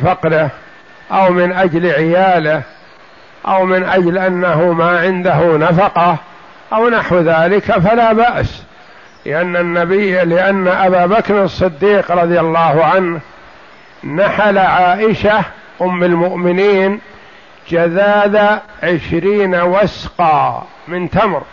فقره أو من أجل عياله أو من أجل أنه ما عنده نفقة أو نحو ذلك فلا بأس، لأن أبا بكر الصديق رضي الله عنه نحل عائشة أم المؤمنين جذاذ 20 وسقا من تمر،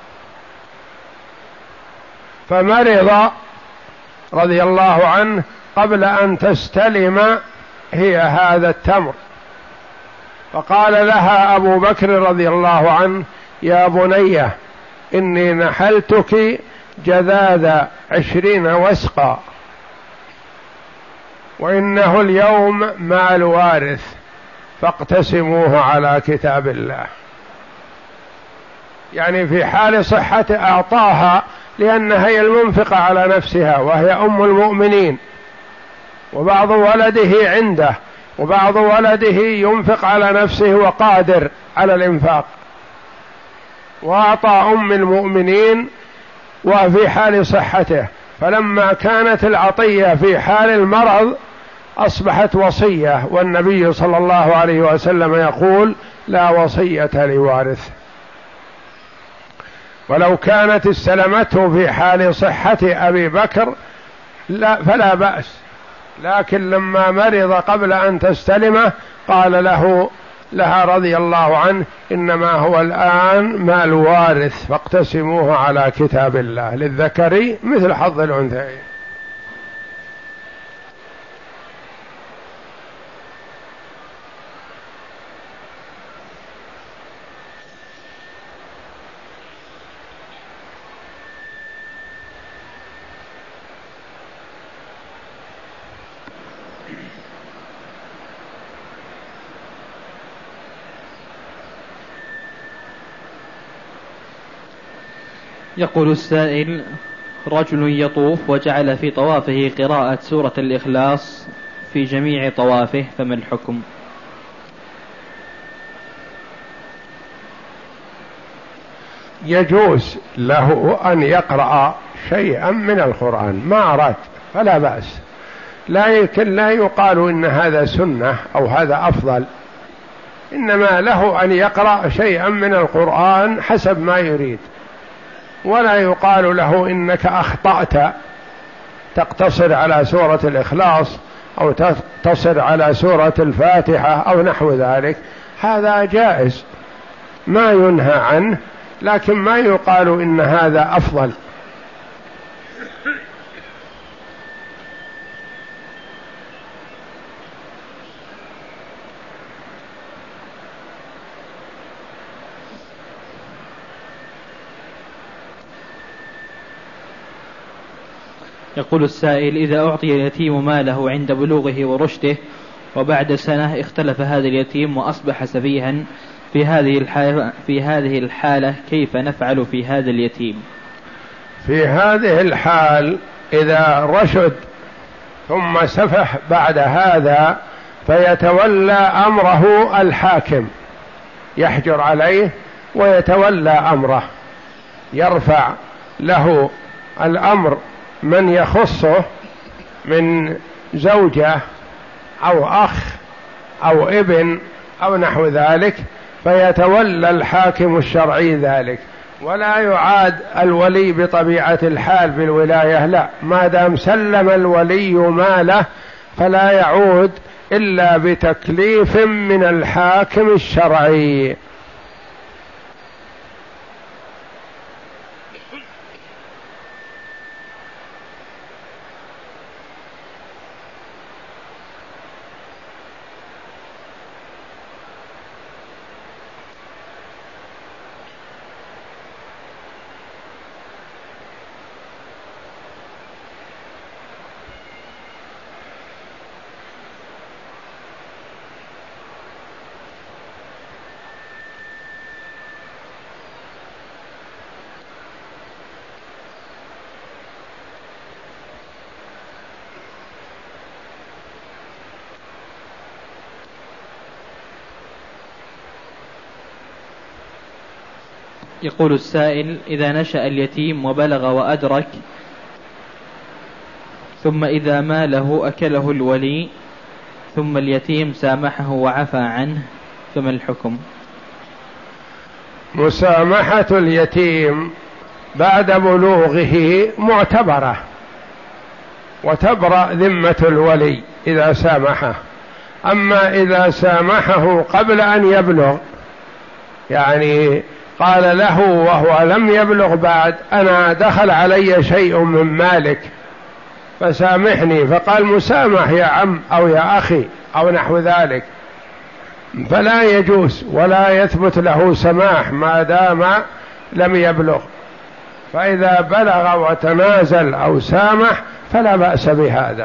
فمرض رضي الله عنه قبل أن تستلم هي هذا التمر، فقال لها أبو بكر رضي الله عنه: يا بنية إني نحلتك جذاذ 20 وسقا وإنه اليوم مال وارث فاقتسموه على كتاب الله. يعني في حال صحته أعطاها لأنها هي المنفقة على نفسها وهي أم المؤمنين، وبعض ولده عنده وبعض ولده ينفق على نفسه وقادر على الإنفاق، وأعطى أم المؤمنين وفي حال صحته، فلما كانت العطية في حال المرض أصبحت وصية، والنبي صلى الله عليه وسلم يقول: لا وصية لوارث. ولو كانت استلمته في حال صحة أبي بكر فلا بأس، لكن لما مرض قبل أن تستلمه قال لها رضي الله عنه: إنما هو الآن مال وارث فاقتسموه على كتاب الله، للذكر مثل حظ الأنثيين. يقول السائل: رجل يطوف وجعل في طوافه قراءة سورة الإخلاص في جميع طوافه، فما الحكم؟ يجوز له أن يقرأ شيئا من القرآن ما أراد فلا بأس، لكن لا يقال إن هذا سنة أو هذا أفضل، إنما له أن يقرأ شيئا من القرآن حسب ما يريد، ولا يقال له إنك أخطأت تقتصر على سورة الإخلاص أو تقتصر على سورة الفاتحة أو نحو ذلك. هذا جائز ما ينهى عنه، لكن ما يقال إن هذا أفضل. يقول السائل: إذا أعطي اليتيم ماله عند بلوغه ورشده وبعد سنة اختلف هذا اليتيم وأصبح سفيها في هذه الحالة كيف نفعل في هذا اليتيم؟ في هذه الحال إذا رشد ثم سفه بعد هذا فيتولى أمره الحاكم، يحجر عليه ويتولى أمره، يرفع له الأمر من يخصه من زوجة أو أخ أو ابن أو نحو ذلك، فيتولى الحاكم الشرعي ذلك، ولا يعاد الولي بطبيعة الحال بالولاية، لا، ما دام سلم الولي ماله فلا يعود إلا بتكليف من الحاكم الشرعي. يقول السائل: إذا نشأ اليتيم وبلغ وأدرك ثم إذا ماله أكله الولي ثم اليتيم سامحه وعفى عنه فما الحكم؟ مسامحة اليتيم بعد بلوغه معتبرة، وتبرأ ذمة الولي إذا سامحه. أما إذا سامحه قبل أن يبلغ، يعني قال له وهو لم يبلغ بعد: أنا دخل علي شيء من مالك فسامحني، فقال: مسامح يا عم أو يا أخي أو نحو ذلك، فلا يجوز ولا يثبت له سماح ما دام لم يبلغ. فإذا بلغ وتنازل أو سامح فلا بأس بهذا.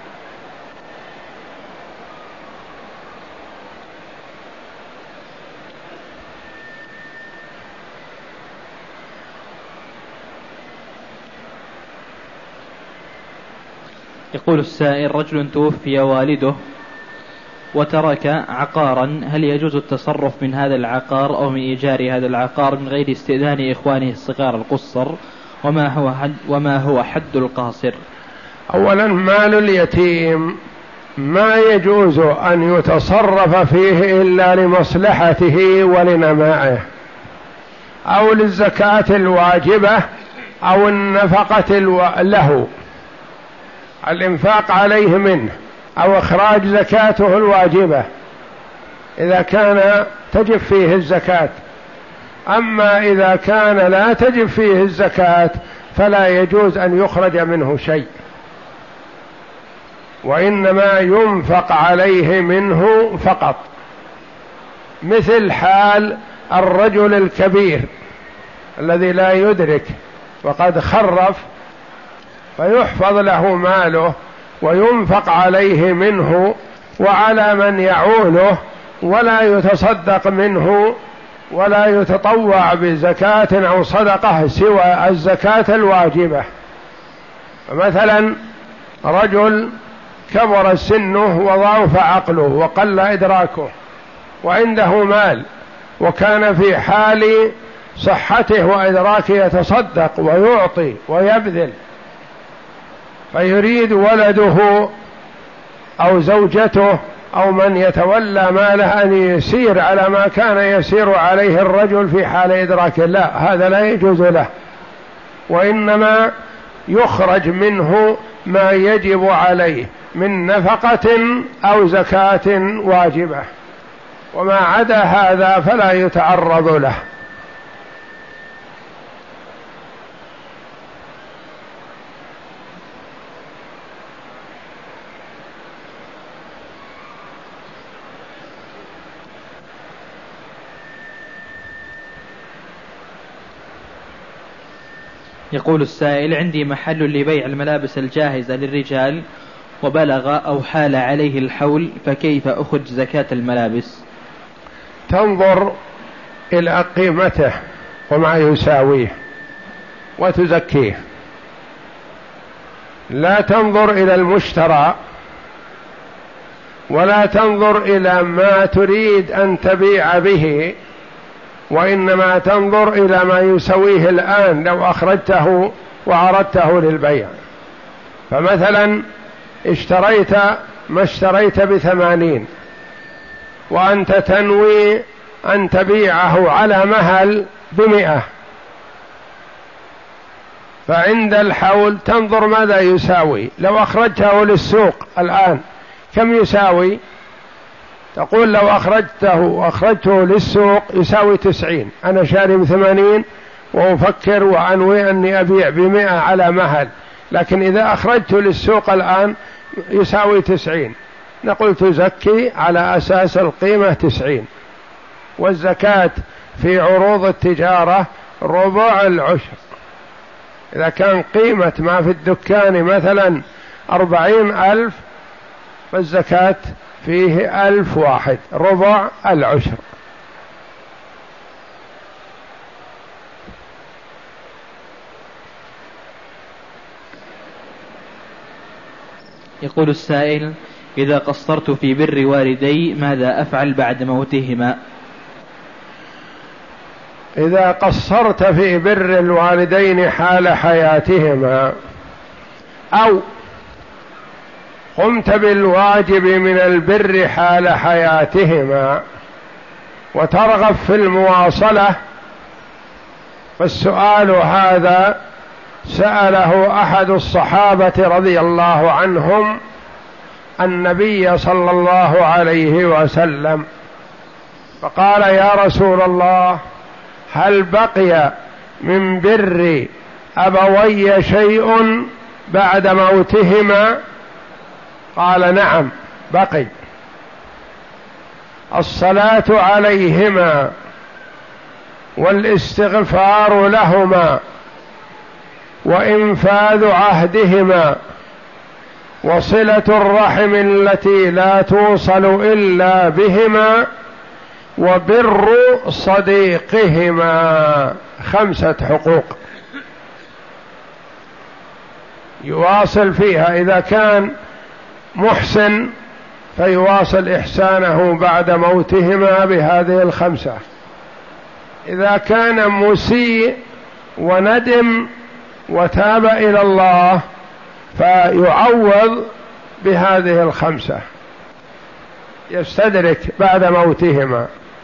يقول السائل: رجل توفي والده وترك عقارا، هل يجوز التصرف من هذا العقار أو من إيجار هذا العقار من غير استئذان إخوانه الصغار القصر؟ وما هو حد القاصر؟ أولا، مال اليتيم ما يجوز أن يتصرف فيه إلا لمصلحته ولنمائه، أو للزكاة الواجبة أو النفقة له، الإنفاق عليه منه، أو إخراج زكاته الواجبة إذا كان تجب فيه الزكاة. أما إذا كان لا تجب فيه الزكاة فلا يجوز أن يخرج منه شيء، وإنما ينفق عليه منه فقط، مثل حال الرجل الكبير الذي لا يدرك وقد خرف، فيحفظ له ماله وينفق عليه منه وعلى من يعوله، ولا يتصدق منه ولا يتطوع بزكاة أو صدقة سوى الزكاة الواجبة. مثلا رجل كبر سنه وضعف عقله وقل إدراكه وعنده مال، وكان في حال صحته وإدراكه يتصدق ويعطي ويبذل، فيريد ولده أو زوجته أو من يتولى ماله أن يسير على ما كان يسير عليه الرجل في حال إدراكه، لا، هذا لا يجوز له، وإنما يخرج منه ما يجب عليه من نفقة أو زكاة واجبة، وما عدا هذا فلا يتعرض له. يقول السائل: عندي محل لبيع الملابس الجاهزة للرجال وبلغ أو حال عليه الحول، فكيف أخرج زكاة الملابس؟ تنظر إلى قيمته وما يساويه وتزكيه، لا تنظر إلى المشترى ولا تنظر إلى ما تريد أن تبيع به، وإنما تنظر إلى ما يسويه الآن لو أخرجته وعرضته للبيع. فمثلا اشتريت ما اشتريت ب80 وأنت تنوي أن تبيعه على مهل ب100، فعند الحول تنظر ماذا يساوي. لو أخرجته للسوق الآن كم يساوي؟ تقول لو أخرجته للسوق يساوي 90، أنا شاري ب80 وأفكر وأنوي أني أبيع ب100 على مهل، لكن إذا أخرجته للسوق الآن يساوي 90، نقول تزكي على أساس القيمة 90، والزكاة في عروض التجارة ربع العشر. إذا كان قيمة ما في الدكان مثلا 40,000 فالزكاة فيه 1000 واحد، ربع العشر. يقول السائل: إذا قصرت في بر والدي ماذا أفعل بعد موتهما؟ إذا قصرت في بر الوالدين حال حياتهما، أو قمت بالواجب من البر حال حياتهما وترغب في المواصلة. فالسؤال هذا سأله أحد الصحابة رضي الله عنهم النبي صلى الله عليه وسلم، فقال: يا رسول الله، هل بقي من بر أبوي شيء بعد موتهما؟ قال: نعم بقي، الصلاة عليهما والاستغفار لهما وإنفاذ عهدهما وصلة الرحم التي لا توصل إلا بهما وبر صديقهما. 5 حقوق يواصل فيها. إذا كان محسن فيواصل إحسانه بعد موتهما بهذه 5. إذا كان مسيء وندم وتاب إلى الله فيعوض بهذه 5، يستدرك بعد موتهما.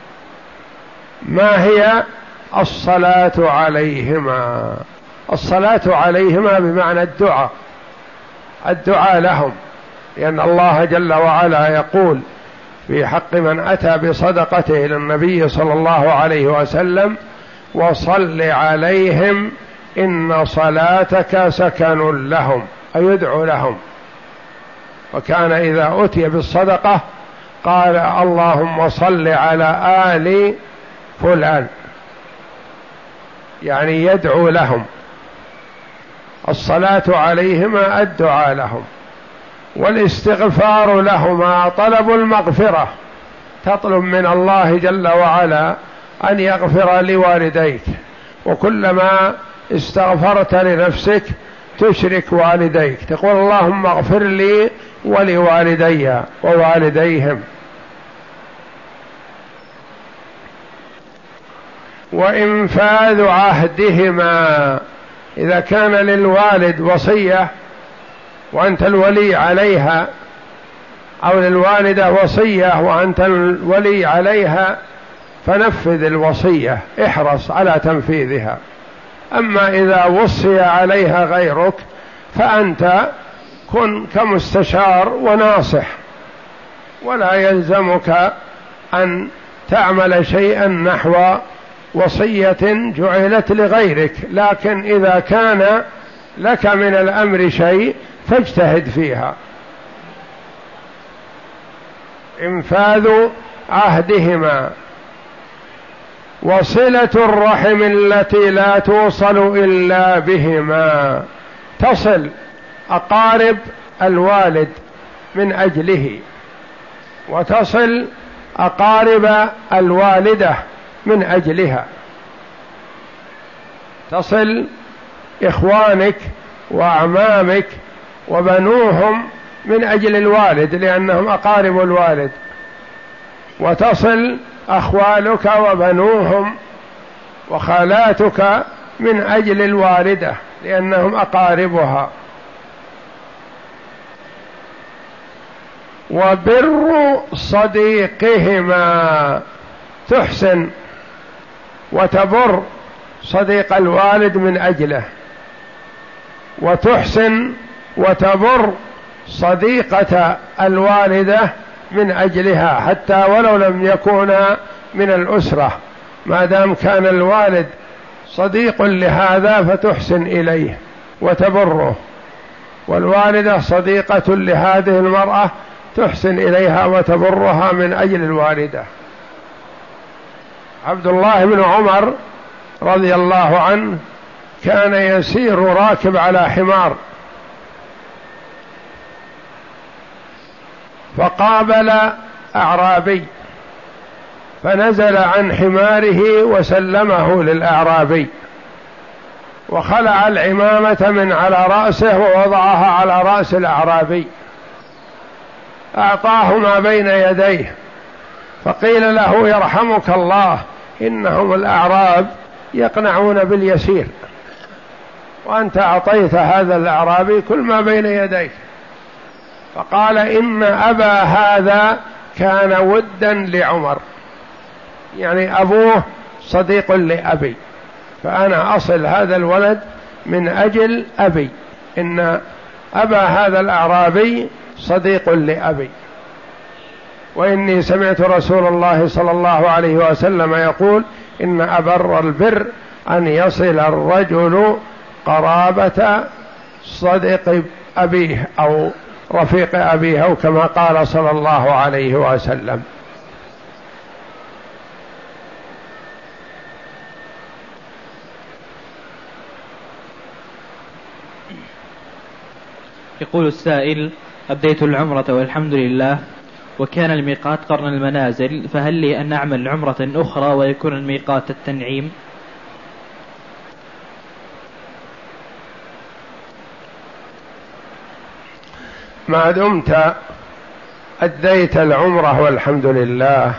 ما هي؟ الصلاة عليهما. الصلاة عليهما بمعنى الدعاء لهم، لأن الله جل وعلا يقول في حق من أتى بصدقته إلى النبي صلى الله عليه وسلم: وصل عليهم إن صلاتك سكن لهم، أي يدعو لهم. وكان إذا أتي بالصدقة قال: اللهم صل على آل فلان، يعني يدعو لهم. الصلاة عليهما الدعاء لهم، والاستغفار لهما طلب المغفرة، تطلب من الله جل وعلا أن يغفر لوالديك، وكلما استغفرت لنفسك تشرك والديك، تقول: اللهم اغفر لي ولوالدي ووالديهم. وإنفاذ عهدهما، إذا كان للوالد وصية وأنت الولي عليها، أو للوالدة وصية وأنت الولي عليها، فنفذ الوصية، احرص على تنفيذها. أما إذا وصي عليها غيرك فأنت كن كمستشار وناصح، ولا يلزمك أن تعمل شيئا نحو وصية جعلت لغيرك، لكن إذا كان لك من الأمر شيء فاجتهد فيها. إنفاذ عهدهما وصلة الرحم التي لا توصل إلا بهما، تصل أقارب الوالد من أجله، وتصل أقارب الوالدة من أجلها، تصل إخوانك وأعمامك وبنوهم من أجل الوالد لأنهم أقارب الوالد، وتصل أخوالك وبنوهم وخالاتك من أجل الوالدة لأنهم أقاربها. وبر صديقهما، تحسن وتبر صديق الوالد من أجله، وتحسن وتبر صديقة الوالدة من أجلها، حتى ولو لم يكونا من الأسرة، ما دام كان الوالد صديق لهذا فتحسن إليه وتبره، والوالدة صديقة لهذه المرأة تحسن إليها وتبرها من أجل الوالدة. عبد الله بن عمر رضي الله عنه كان يسير راكب على حمار، فقابل أعرابي فنزل عن حماره وسلمه للأعرابي، وخلع العمامة من على رأسه ووضعها على رأس الأعرابي، أعطاه ما بين يديه، فقيل له: يرحمك الله، إنهم الأعراب يقنعون باليسير، وأنت أعطيت هذا الأعرابي كل ما بين يديك. فقال إن أبا هذا كان ودا لعمر، يعني أبوه صديق لأبي، فأنا أصل هذا الولد من أجل أبي، إن أبا هذا الأعرابي صديق لأبي، وإني سمعت رسول الله صلى الله عليه وسلم يقول إن أبر البر أن يصل الرجل قرابة صديق أبيه أو رفيق أبيه، أو كما قال صلى الله عليه وسلم. يقول السائل: أبديت العمرة والحمد لله، وكان الميقات قرن المنازل، فهل لي أن أعمل عمرة أخرى ويكون الميقات التنعيم؟ ما دمت أديت العمرة والحمد لله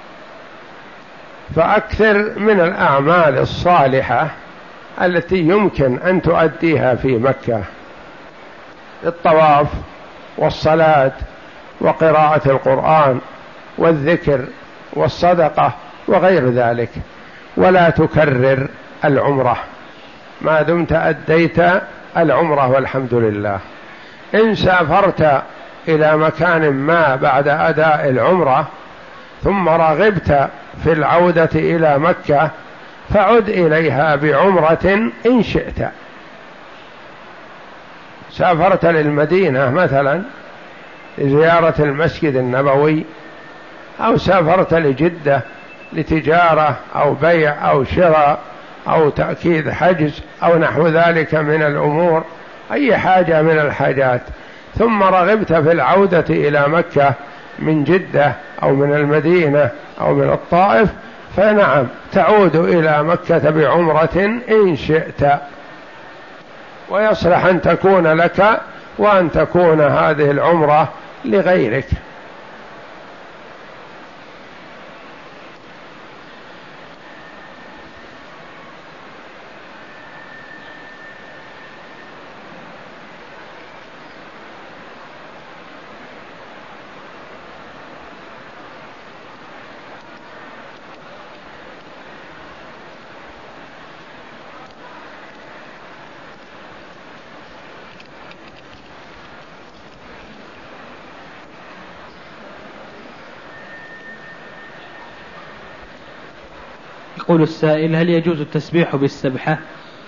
فأكثر من الأعمال الصالحة التي يمكن أن تؤديها في مكة، الطواف والصلاة وقراءة القرآن والذكر والصدقة وغير ذلك، ولا تكرر العمرة ما دمت أديت العمرة والحمد لله. إن سافرت إلى مكان ما بعد أداء العمرة ثم رغبت في العودة إلى مكة فعد إليها بعمرة إن شئت. سافرت للمدينة مثلا لزيارة المسجد النبوي، أو سافرت لجدة لتجارة أو بيع أو شراء أو تأكيد حجز أو نحو ذلك من الأمور، أي حاجة من الحاجات، ثم رغبت في العودة إلى مكة من جدة أو من المدينة أو من الطائف، فنعم تعود إلى مكة بعمرة إن شئت، ويصلح أن تكون لك وأن تكون هذه العمرة لغيرك. يقول السائل: هل يجوز التسبيح بالسبحة؟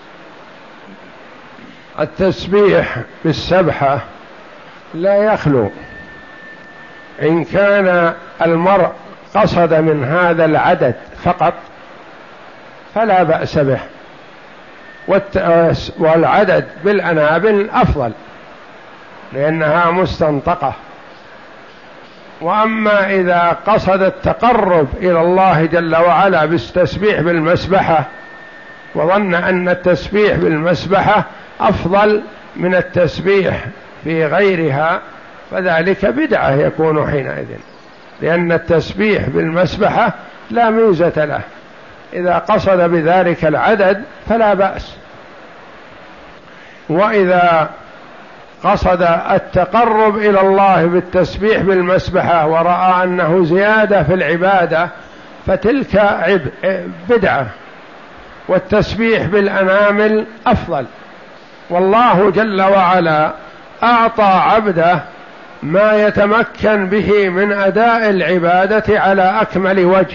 التسبيح بالسبحة لا يخلو، إن كان المرء قصد من هذا العدد فقط فلا بأس به، والعدد بالأنابل أفضل لأنها مستنطقة. وأما إذا قصد التقرب إلى الله جل وعلا بالتسبيح بالمسبحة وظن أن التسبيح بالمسبحة أفضل من التسبيح في غيرها فذلك بدعة يكون حينئذ، لأن التسبيح بالمسبحة لا ميزة له. إذا قصد بذلك العدد فلا بأس، وإذا قصد التقرب إلى الله بالتسبيح بالمسبحة ورأى أنه زيادة في العبادة فتلك بدعة، والتسبيح بالأنامل أفضل. والله جل وعلا أعطى عبده ما يتمكن به من أداء العبادة على أكمل وجه،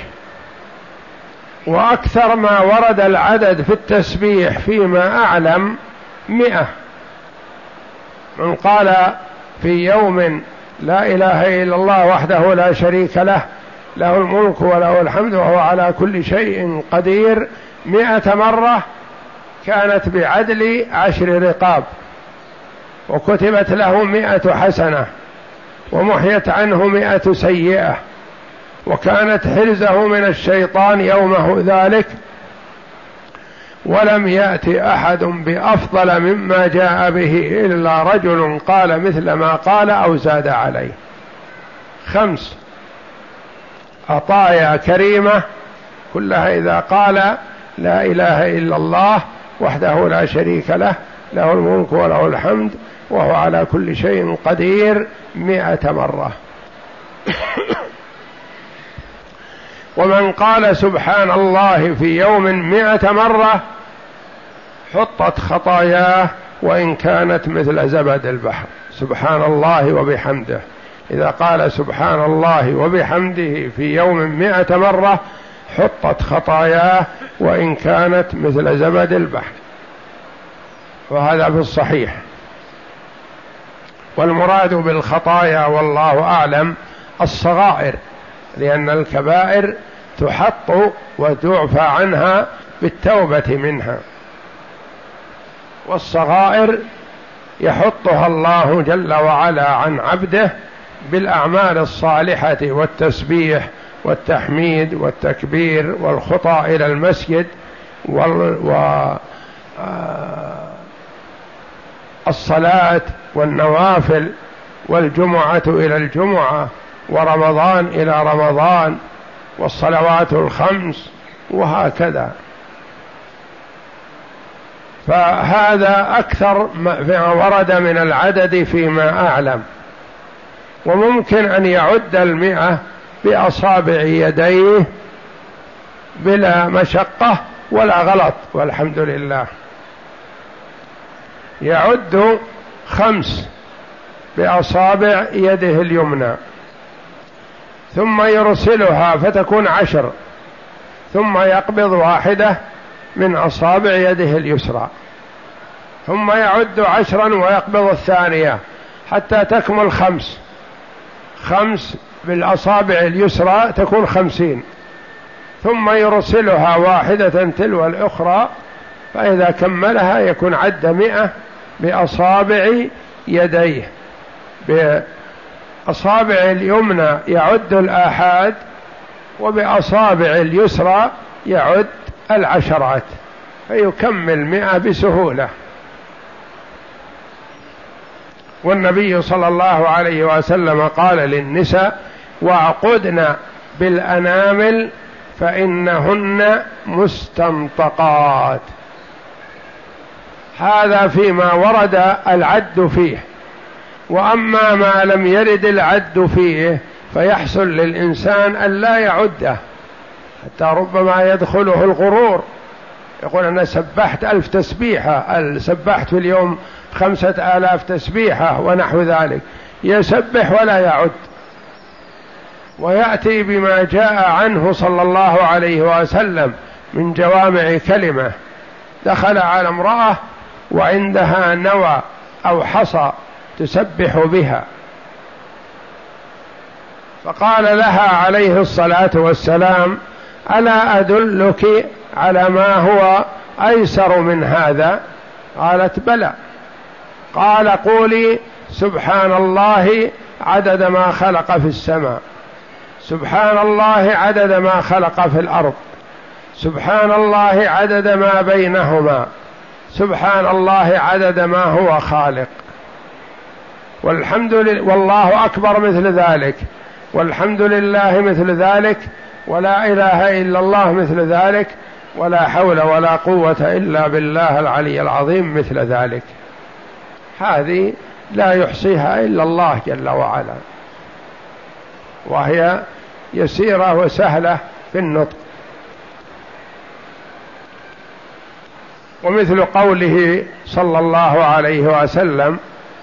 وأكثر ما ورد العدد في التسبيح فيما أعلم 100. من قال في يوم لا إله إلا الله وحده لا شريك له له الملك وله الحمد وهو على كل شيء قدير 100 مرة كانت بعدل 10 رقاب، وكتبت له 100 حسنة، ومحيت عنه 100 سيئة، وكانت حرزه من الشيطان يومه ذلك، ولم يأتي أحد بأفضل مما جاء به إلا رجل قال مثل ما قال أو زاد عليه. 5 عطايا كريمة كلها إذا قال لا إله إلا الله وحده لا شريك له له الملك وله الحمد وهو على كل شيء قدير 100 مرة. ومن قال سبحان الله في يوم 100 مرة حطت خطاياه وإن كانت مثل زبد البحر. سبحان الله وبحمده، إذا قال سبحان الله وبحمده في يوم 100 مرة حطت خطاياه وإن كانت مثل زبد البحر، وهذا في الصحيح. والمراد بالخطايا والله أعلم الصغائر، لأن الكبائر تحط وتعفى عنها بالتوبة منها، والصغائر يحطها الله جل وعلا عن عبده بالأعمال الصالحة والتسبيح والتحميد والتكبير والخطى إلى المسجد والصلاة والنوافل والجمعة إلى الجمعة ورمضان إلى رمضان والصلوات الخمس وهكذا. فهذا أكثر ما ورد من العدد فيما أعلم. وممكن أن يعد 100 بأصابع يديه بلا مشقة ولا غلط، والحمد لله. يعد 5 بأصابع يده اليمنى، ثم يرسلها فتكون 10، ثم يقبض 1 من أصابع يده اليسرى، ثم يعد 10 ويقبض 2 حتى تكمل 5 بالأصابع اليسرى تكون 50، ثم يرسلها 1 تلو الأخرى، فإذا كملها يكون عد 100 بأصابع يديه. بأصابع اليمنى يعد الآحاد، وبأصابع اليسرى يعد العشرات، فيكمل 100 بسهولة. والنبي صلى الله عليه وسلم قال للنساء: واعقدن بالأنامل فإنهن مستنطقات. هذا فيما ورد العد فيه. وأما ما لم يرد العد فيه فيحصل للإنسان أن لا يعده، حتى ربما يدخله الغرور، يقول أنا سبحت 1000 تسبيحة، سبحت في اليوم 5000 تسبيحة ونحو ذلك، يسبح ولا يعد. ويأتي بما جاء عنه صلى الله عليه وسلم من جوامع كلمة: دخل على امرأة وعندها نوى أو حصى تسبح بها، فقال لها عليه الصلاة والسلام: ألا أدلك على ما هو أيسر من هذا؟ قالت: بلى. قال: قولي سبحان الله عدد ما خلق في السماء، سبحان الله عدد ما خلق في الأرض، سبحان الله عدد ما بينهما، سبحان الله عدد ما هو خالق، والحمد لله والله أكبر مثل ذلك، والحمد لله مثل ذلك، ولا إله إلا الله مثل ذلك، ولا حول ولا قوة إلا بالله العلي العظيم مثل ذلك. هذه لا يحصيها إلا الله جل وعلا، وهي يسيرة وسهلة في النطق. ومثل قوله صلى الله عليه وسلم: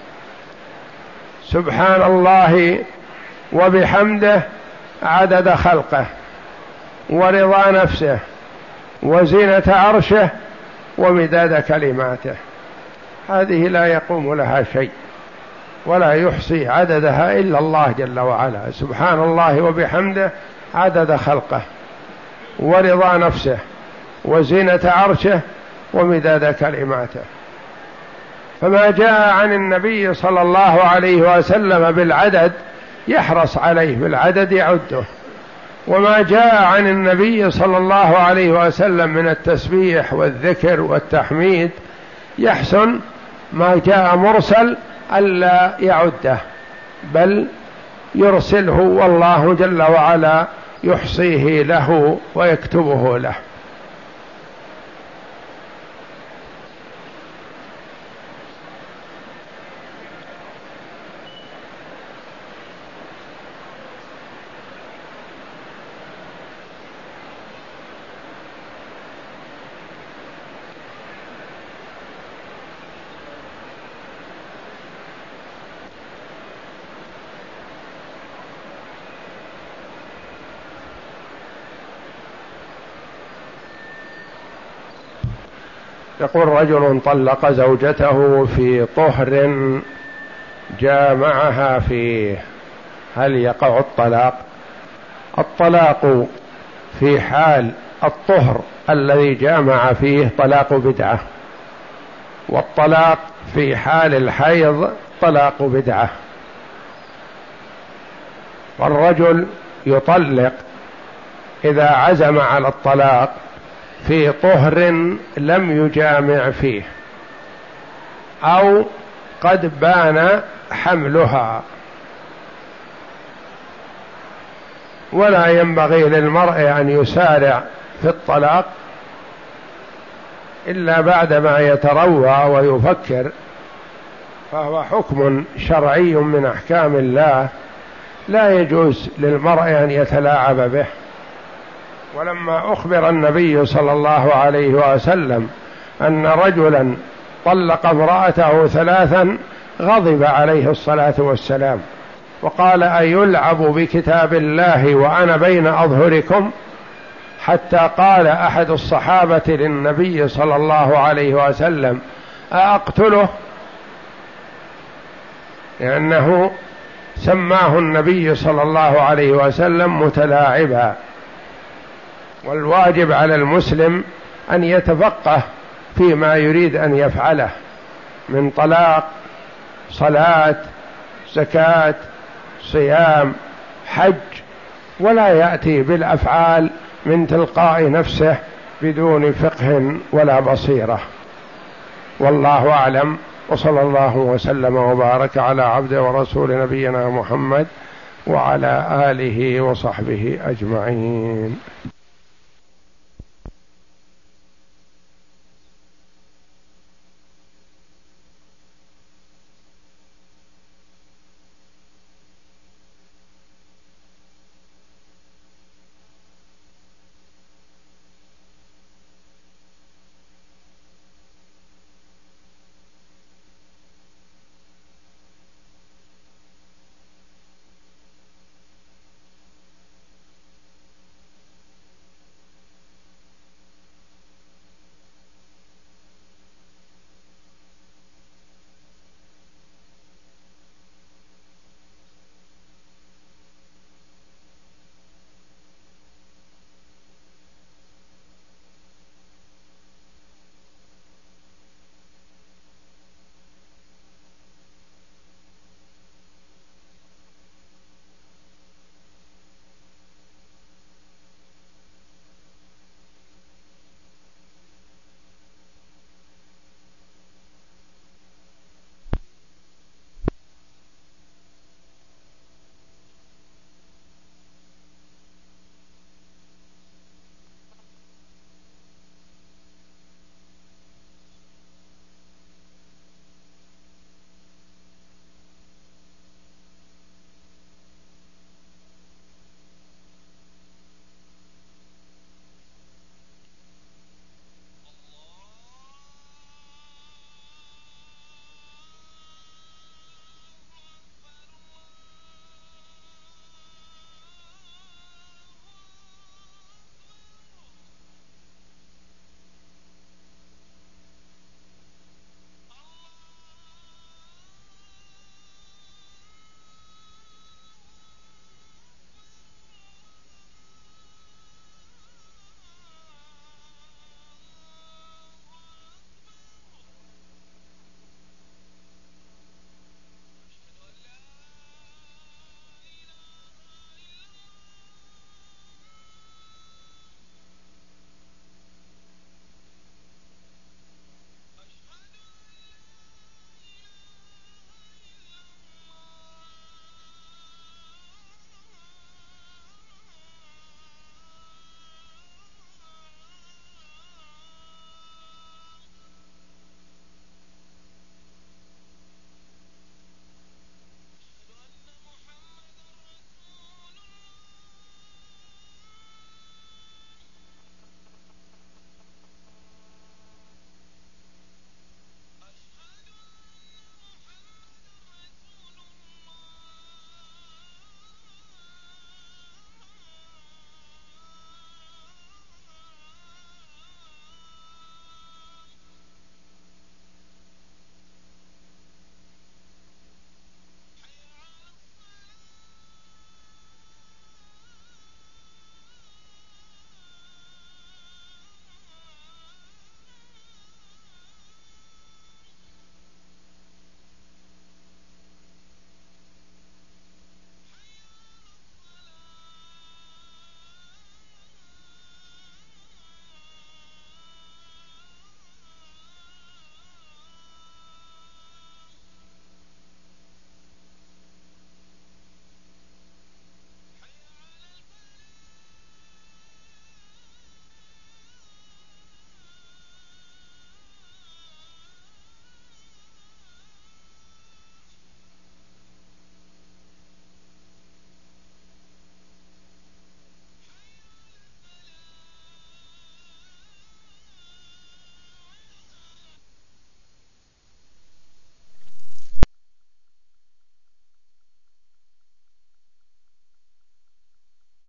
سبحان الله وبحمده عدد خلقه ورضا نفسه وزينة عرشه ومداد كلماته. هذه لا يقوم لها شيء ولا يحصي عددها إلا الله جل وعلا. سبحان الله وبحمده عدد خلقه ورضا نفسه وزينة عرشه ومداد كلماته. فما جاء عن النبي صلى الله عليه وسلم بالعدد يحرص عليه، بالعدد يعده. وما جاء عن النبي صلى الله عليه وسلم من التسبيح والذكر والتحميد يحسن ما جاء مرسل ألا يعده، بل يرسله والله جل وعلا يحصيه له ويكتبه له. يقول رجل طلق زوجته في طهر جامعها فيه، هل يقع الطلاق؟ الطلاق في حال الطهر الذي جامع فيه طلاق بدعة، والطلاق في حال الحيض طلاق بدعة. والرجل يطلق إذا عزم على الطلاق في طهر لم يجامع فيه أو قد بان حملها، ولا ينبغي للمرء أن يسارع في الطلاق إلا بعدما يتروى ويفكر، فهو حكم شرعي من أحكام الله لا يجوز للمرء أن يتلاعب به. ولما أخبر النبي صلى الله عليه وسلم أن رجلا طلق امرأته 3 غضب عليه الصلاة والسلام وقال: أيلعب بكتاب الله وأنا بين أظهركم؟ حتى قال أحد الصحابة للنبي صلى الله عليه وسلم: أأقتله؟ لأنه سماه النبي صلى الله عليه وسلم متلاعبا. والواجب على المسلم أن يتفقه فيما يريد أن يفعله من طلاق، صلاة، زكاة، صيام، حج، ولا يأتي بالأفعال من تلقاء نفسه بدون فقه ولا بصيرة. والله أعلم، وصلى الله وسلم وبارك على عبده ورسول نبينا محمد وعلى آله وصحبه أجمعين.